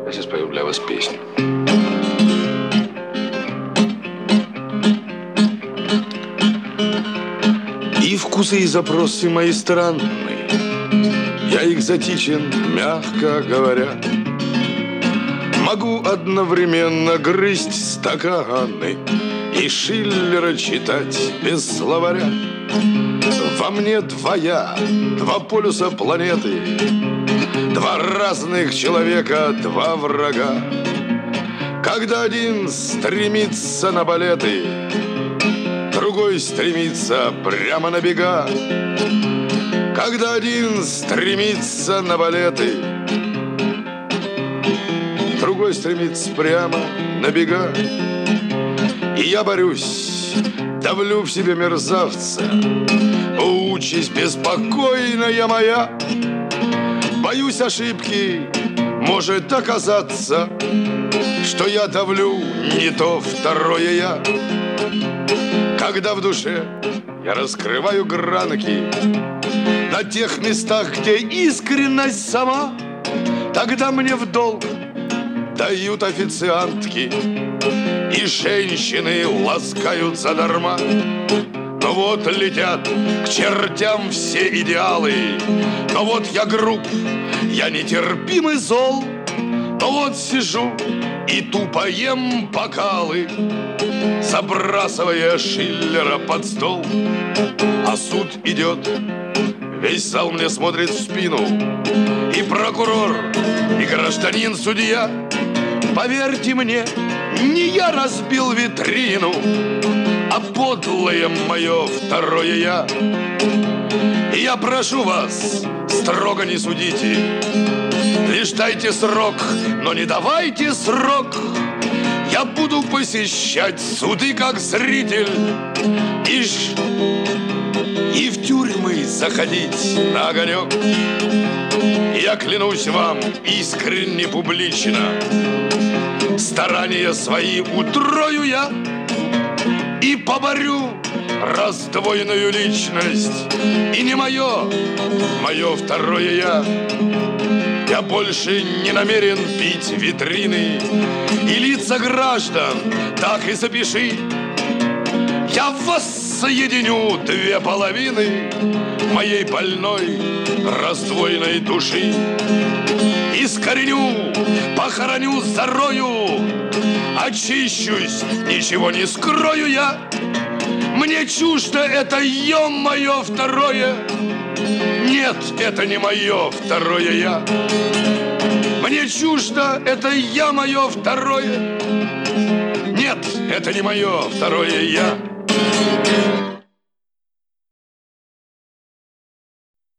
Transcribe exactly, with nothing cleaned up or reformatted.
Я сейчас пою для вас песню. И вкусы, и запросы мои странные, я экзотичен, мягко говоря. Могу одновременно грызть стаканы и Шиллера читать без словаря. Во мне двоя, два полюса планеты, два разных человека, два врага. Когда один стремится на балеты, другой стремится прямо на бега. Когда один стремится на балеты, другой стремится прямо на бега. И я борюсь, давлю в себе мерзавца. Участь беспокойная моя. Боюсь ошибки, может оказаться, что я давлю не то второе я. Когда в душе я раскрываю гранки на тех местах, где искренность сама, тогда мне в долг дают официантки, и женщины ласкают задарма. Но вот летят к чертям все идеалы. Но вот я груб, я нетерпимый зол. Но вот сижу и тупо ем бокалы, забрасывая Шиллера под стол. А суд идет, весь зал мне смотрит в спину. И прокурор, и гражданин-судья. Поверьте мне, не я разбил витрину, а подлое мое второе я. И я прошу вас, строго не судите, лишь дайте срок, но не давайте срок. Я буду посещать суды как зритель И, ж... и в тюрьмы заходить на огонек. Я клянусь вам искренне, публично, старания свои утрою я и поборю раздвоенную личность. И не мое, мое второе я. Я больше не намерен бить витрины и лица граждан, так и запиши. Я воссоединю две половины моей больной раздвоенной души. Искореню, похороню, зарою, очищусь, ничего не скрою я. Мне чуждо это я, мое второе. Нет, это не мое второе я. Мне чуждо это я, мое второе. Нет, это не мое второе я.